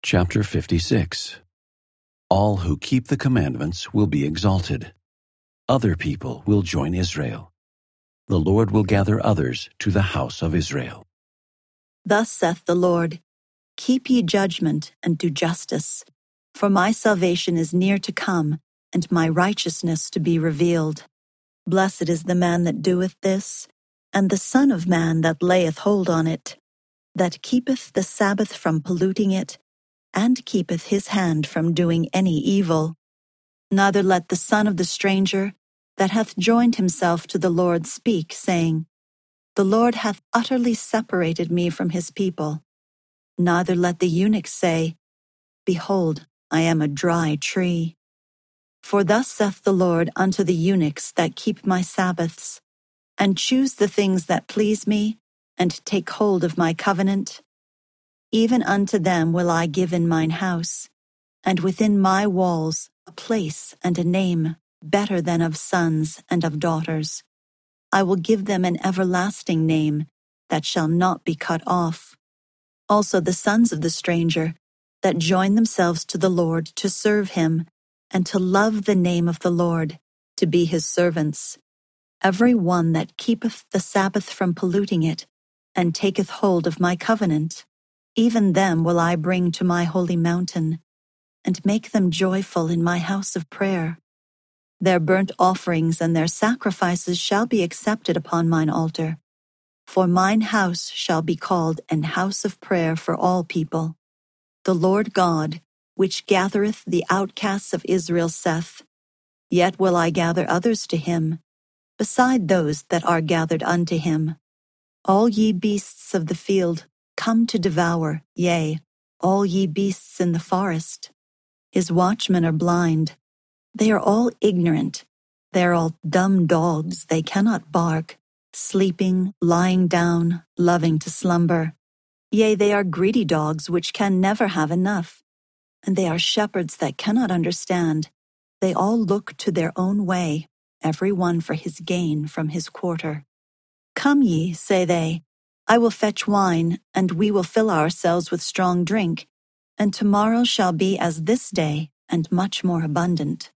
Chapter 56. All who keep the commandments will be exalted. Other people will join Israel. The Lord will gather others to the house of Israel. Thus saith the Lord, Keep ye judgment and do justice, for my salvation is near to come, and my righteousness to be revealed. Blessed is the man that doeth this, and the Son of Man that layeth hold on it, that keepeth the Sabbath from polluting it, and keepeth his hand from doing any evil. Neither let the son of the stranger that hath joined himself to the Lord speak, saying, The Lord hath utterly separated me from his people. Neither let the eunuch say, Behold, I am a dry tree. For thus saith the Lord unto the eunuchs that keep my Sabbaths, and choose the things that please me, and take hold of my covenant, even unto them will I give in mine house, and within my walls a place and a name better than of sons and of daughters. I will give them an everlasting name that shall not be cut off. Also the sons of the stranger that join themselves to the Lord to serve him, and to love the name of the Lord, to be his servants. Every one that keepeth the Sabbath from polluting it, and taketh hold of my covenant, even them will I bring to my holy mountain, and make them joyful in my house of prayer. Their burnt offerings and their sacrifices shall be accepted upon mine altar. For mine house shall be called an house of prayer for all people. The Lord God, which gathereth the outcasts of Israel, saith, Yet will I gather others to him, beside those that are gathered unto him. All ye beasts of the field, come to devour, yea, all ye beasts in the forest. His watchmen are blind. They are all ignorant. They are all dumb dogs. They cannot bark, sleeping, lying down, loving to slumber. Yea, they are greedy dogs which can never have enough. And they are shepherds that cannot understand. They all look to their own way, every one for his gain from his quarter. Come ye, say they, I will fetch wine, and we will fill ourselves with strong drink, and tomorrow shall be as this day, and much more abundant.